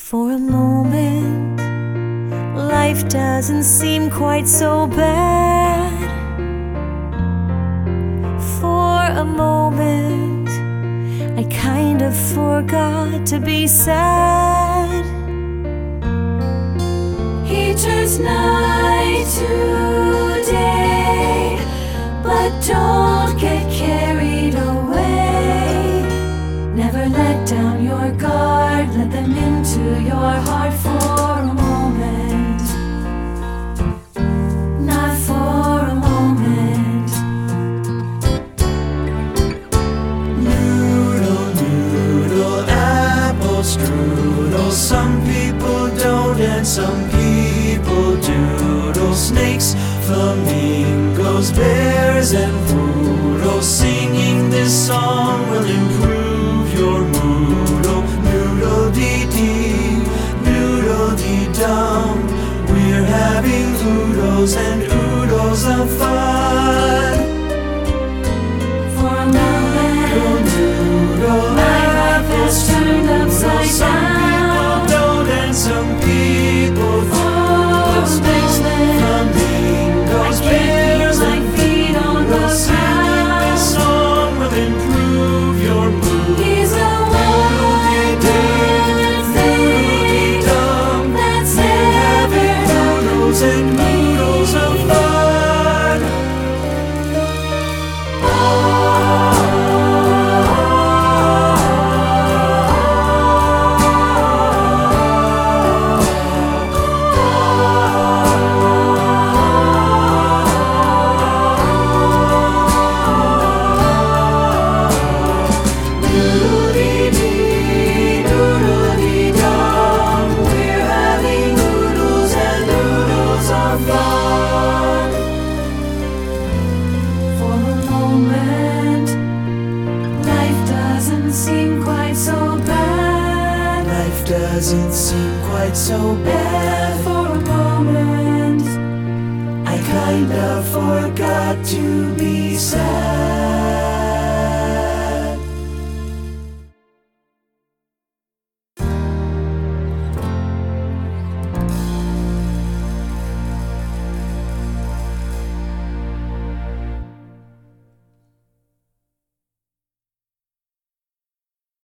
For a moment, life doesn't seem quite so bad. For a moment, I kind of forgot to be sad. He turns night to day, but don't get carried away. Never let down your guard, let them into your heart for a moment. Not for a moment. Noodle, noodle, apple strudel. Some people don't and some people doodle. Snakes, flamingos, bears and poodles. Singing this song will improve your mood. Oh, noodle-dee-dee, noodle-dee-dum. We're having oodles and oodles of fun. For a moment, Noodle, my life has turned upside some people down. don't and some people do. For a Snakes, moment, flamingos, I bears can't and feel my feet on the poodles. Singing this ground. song will improve your mood. He's a wonderful thing that's ever Noodles and noodles of fun. Noodle-dee-dee, noodle-dee-dum. We're having noodles and noodles of fun. For a moment, life doesn't seem quite so bad. Life doesn't seem quite so bad. For a moment, I kinda forgot to be sad.